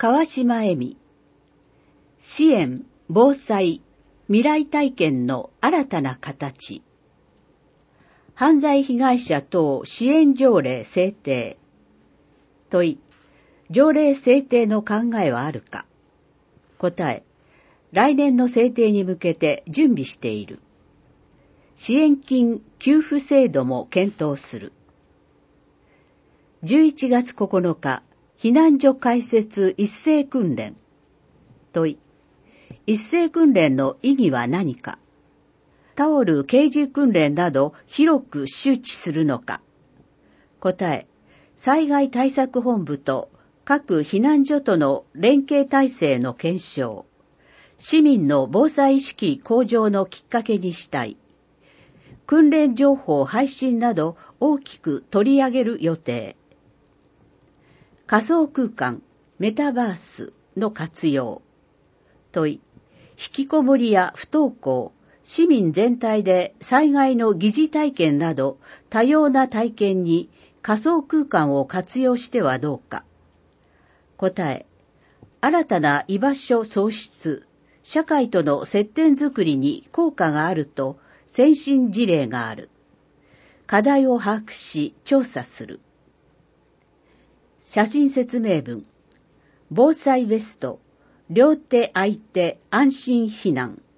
川島恵美。支援・防災・未来体験の新たな形。犯罪被害者等支援条例制定。問い、条例制定の考えはあるか。答え、来年の制定に向けて準備している。支援金給付制度も検討する。11月9日、避難所開設一斉訓練。問い、一斉訓練の意義は何か。タオル掲示訓練など広く周知するのか。答え、災害対策本部と各避難所との連携体制の検証、市民の防災意識向上のきっかけにしたい。訓練情報配信など大きく取り上げる予定。仮想空間、メタバースの活用。問い、引きこもりや不登校、市民全体で災害の疑似体験など多様な体験に仮想空間を活用してはどうか。答え、新たな居場所創出、社会との接点づくりに効果があると先進事例がある。課題を把握し調査する。写真説明文。防災ベスト、両手空いて安心避難。